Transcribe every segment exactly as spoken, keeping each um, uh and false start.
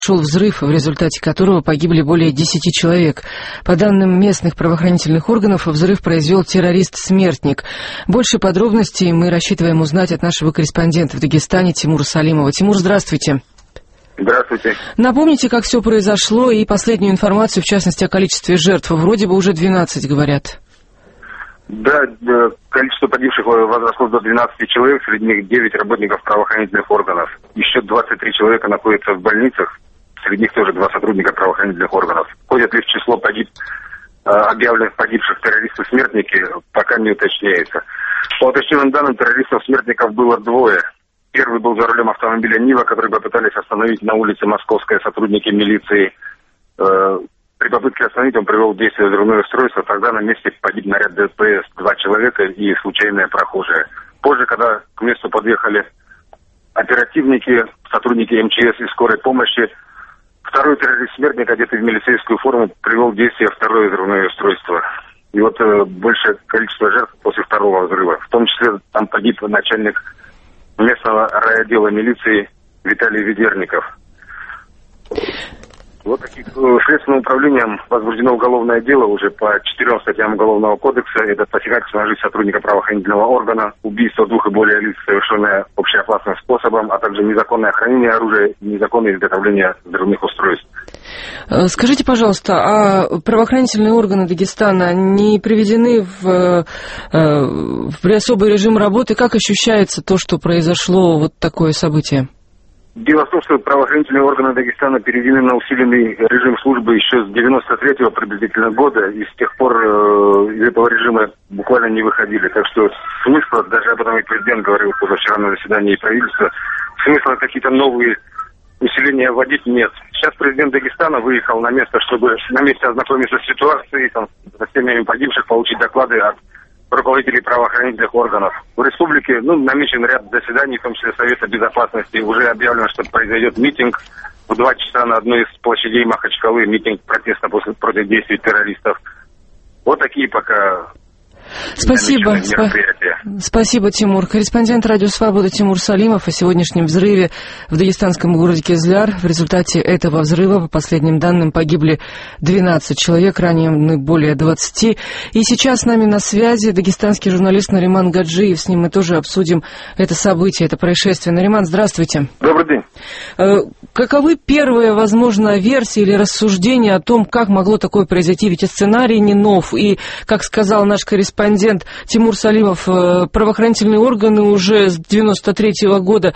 Шел взрыв, в результате которого погибли более десяти человек. По данным местных правоохранительных органов, взрыв произвел террорист-смертник. Больше подробностей мы рассчитываем узнать от нашего корреспондента в Дагестане Тимура Салимова. Тимур, здравствуйте. Здравствуйте. Напомните, как все произошло и последнюю информацию, в частности, о количестве жертв. Вроде бы уже двенадцать, говорят. Да, количество погибших возросло до двенадцати человек, среди них девять работников правоохранительных органов. Еще двадцать три человека находятся в больницах. Среди них тоже два сотрудника правоохранительных органов. Входят ли в число погиб, объявленных погибших террористов-смертники, пока не уточняется. По уточненным данным, террористов-смертников было двое. Первый был за рулем автомобиля «Нива», который попытались остановить на улице Московской сотрудники милиции. При попытке остановить он привел в действие взрывное устройство. Тогда на месте погиб наряд ДПС, два человека и случайные прохожие. Позже, когда к месту подъехали оперативники, сотрудники эм че эс и скорой помощи, второй террорист-смертник, одетый в милицейскую форму, привел в действие второе взрывное устройство. И вот э, большее количество жертв после второго взрыва. В том числе там погиб начальник местного райотдела милиции Виталий Ведерников. Вот таким следственным управлением возбуждено уголовное дело уже по четырем статьям Уголовного кодекса. Это посягательство на жизнь сотрудника правоохранительного органа, убийство двух и более лиц, совершенное общеопасным способом, а также незаконное хранение оружия и незаконное изготовление взрывных устройств. Скажите, пожалуйста, а правоохранительные органы Дагестана не приведены в, в особый режим работы? Как ощущается то, что произошло вот такое событие? Дело в том, что правоохранительные органы Дагестана переведены на усиленный режим службы еще с девяносто третьего приблизительно года, и с тех пор э, из этого режима буквально не выходили. Так что смысла, даже об этом и президент говорил позавчера на заседании правительства, смысла какие-то новые усиления вводить нет. Сейчас президент Дагестана выехал на место, чтобы на месте ознакомиться с ситуацией, там, со семьями погибших, получить доклады от руководителей правоохранительных органов. В республике ну, намечен ряд заседаний, в том числе Совета Безопасности. Уже объявлено, что произойдет митинг в два часа на одной из площадей Махачкалы, митинг протеста после, против действий террористов. Вот такие пока... Спасибо. Спасибо, Тимур. Корреспондент Радио Свобода Тимур Салимов о сегодняшнем взрыве в дагестанском городе Кизляр. В результате этого взрыва, по последним данным, погибли двенадцать человек, ранены более двадцати. И сейчас с нами на связи дагестанский журналист Нариман Гаджиев. С ним мы тоже обсудим это событие, это происшествие. Нариман, здравствуйте. Добрый день. Каковы первые, возможно, версии или рассуждения о том, как могло такое произойти? Ведь и сценарий не нов, и, как сказал наш корреспондент Тимур Салимов, правоохранительные органы уже с девяносто третьего года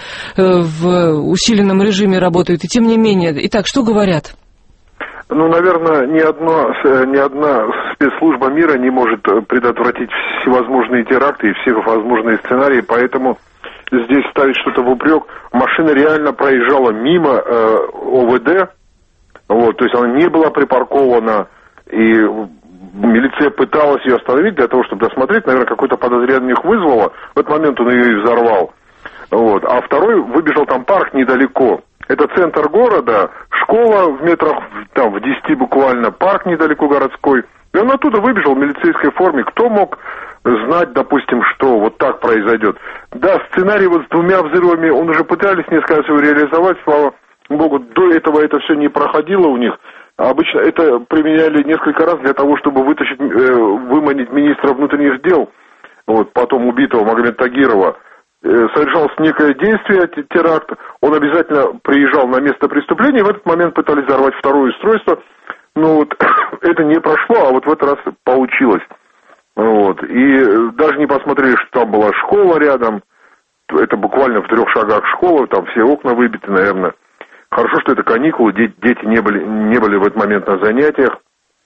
в усиленном режиме работают, и тем не менее. Итак, что говорят? Ну, наверное, ни одна, ни одна спецслужба мира не может предотвратить всевозможные теракты и все возможные сценарии, поэтому здесь ставить что-то в упрек. Машина реально проезжала мимо э, о вэ дэ, вот, то есть она не была припаркована, и милиция пыталась ее остановить для того, чтобы досмотреть, наверное, какое-то подозрение их вызвало. В этот момент он ее и взорвал. Вот. А второй выбежал, там парк недалеко. Это центр города, школа в метрах там, в десяти буквально, парк недалеко городской. И он оттуда выбежал в милицейской форме. Кто мог знать, допустим, что вот так произойдет? Да, сценарий вот с двумя взрывами, он уже пытались несколько раз его реализовать, слава богу, до этого это все не проходило у них. Обычно это применяли несколько раз для того, чтобы вытащить, э, выманить министра внутренних дел, вот, потом убитого Магомед Тагирова. Э, совершалось некое действие, теракт, он обязательно приезжал на место преступления, и в этот момент пытались взорвать второе устройство, но вот это не прошло, а вот в этот раз получилось. Вот. И даже не посмотрели, что там была школа рядом, это буквально в трех шагах школы, там все окна выбиты, наверное. Хорошо, что это каникулы, дети не были, не были в этот момент на занятиях.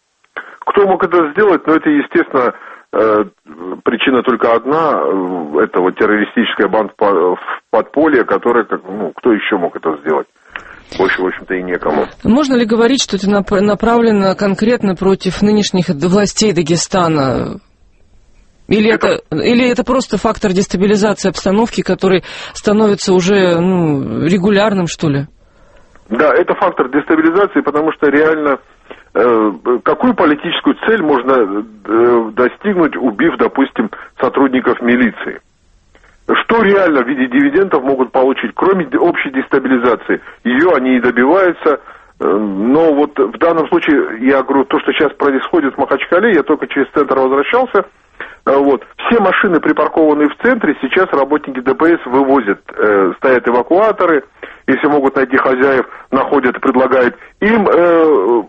Кто мог это сделать? Ну, это, естественно, э, причина только одна, э, это вот террористическая банда в подполье, которая, ну, кто еще мог это сделать? Больше, в общем-то, и некому. Можно ли говорить, что это направлено конкретно против нынешних властей Дагестана? Или это, это, или это просто фактор дестабилизации обстановки, который становится уже ну, регулярным, что ли? Да, это фактор дестабилизации, потому что реально э, какую политическую цель можно э, достигнуть, убив, допустим, сотрудников милиции? что реально в виде дивидендов могут получить, кроме общей дестабилизации? Ее они и добиваются. Но вот в данном случае, я говорю, то, что сейчас происходит в Махачкале, я только через центр возвращался, вот, все машины, припаркованные в центре, сейчас работники ДПС вывозят, э, стоят эвакуаторы, если могут найти хозяев, находят и предлагают им э,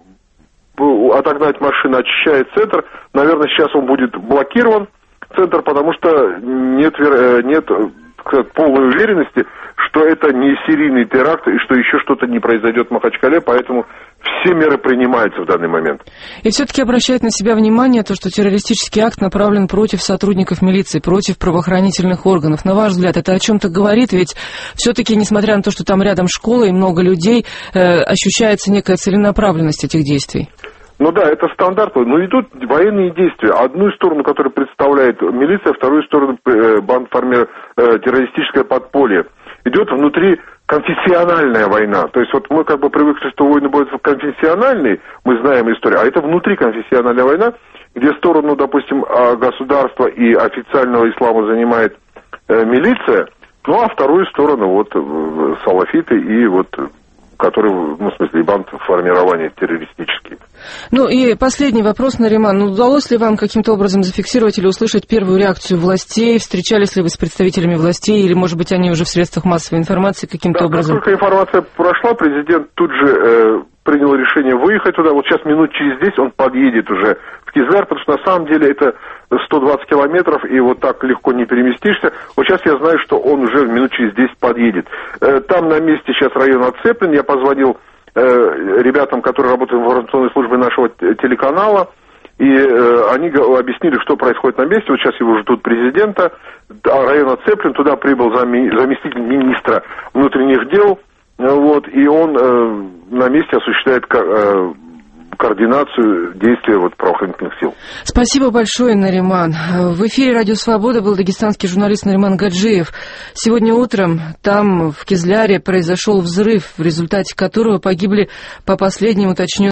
отогнать машины, очищает центр. Наверное, сейчас он будет блокирован, центр, потому что нет, нет полной уверенности, что это не серийный теракт и что еще что-то не произойдет в Махачкале, поэтому все меры принимаются в данный момент. И все-таки обращает на себя внимание то, что террористический акт направлен против сотрудников милиции, против правоохранительных органов. На ваш взгляд, это о чем-то говорит? Ведь все-таки, несмотря на то, что там рядом школа и много людей, э, ощущается некая целенаправленность этих действий. Ну да, это стандарт, но идут военные действия. Одну сторону, которую представляет милиция, вторую сторону банд формирует террористическое подполье. Идет внутри конфессиональная война. То есть вот мы как бы привыкли, что войны будут конфессиональные, мы знаем историю, а это внутриконфессиональная война, где сторону, допустим, государства и официального ислама занимает милиция, ну а вторую сторону вот салафиты и вот... которые, ну, в смысле, банды формирования террористические. Ну и последний вопрос, Нариман. Ну, удалось ли вам каким-то образом зафиксировать или услышать первую реакцию властей? Встречались ли вы с представителями властей? Или, может быть, они уже в средствах массовой информации каким-то да, образом? Как только информация прошла, президент тут же э, принял решение выехать туда. Вот сейчас минут через десять он подъедет уже в Кизляр, потому что на самом деле это сто двадцать километров, и вот так легко не переместишься. Вот сейчас я знаю, что он уже минут через десять подъедет. Э, там на месте сейчас район оцеплен. Я позвонил э, ребятам, которые работают в информационной службе нашего телеканала, и э, они объяснили, что происходит на месте. Вот сейчас его ждут президента. Район оцеплен, туда прибыл зам- заместитель министра внутренних дел, вот, и он э, на месте осуществляет э, координацию действия вот, правоохранительных сил. Спасибо большое, Нариман. В эфире «Радио Свобода» был дагестанский журналист Нариман Гаджиев. Сегодня утром там, в Кизляре, произошел взрыв, в результате которого погибли, по последним уточненным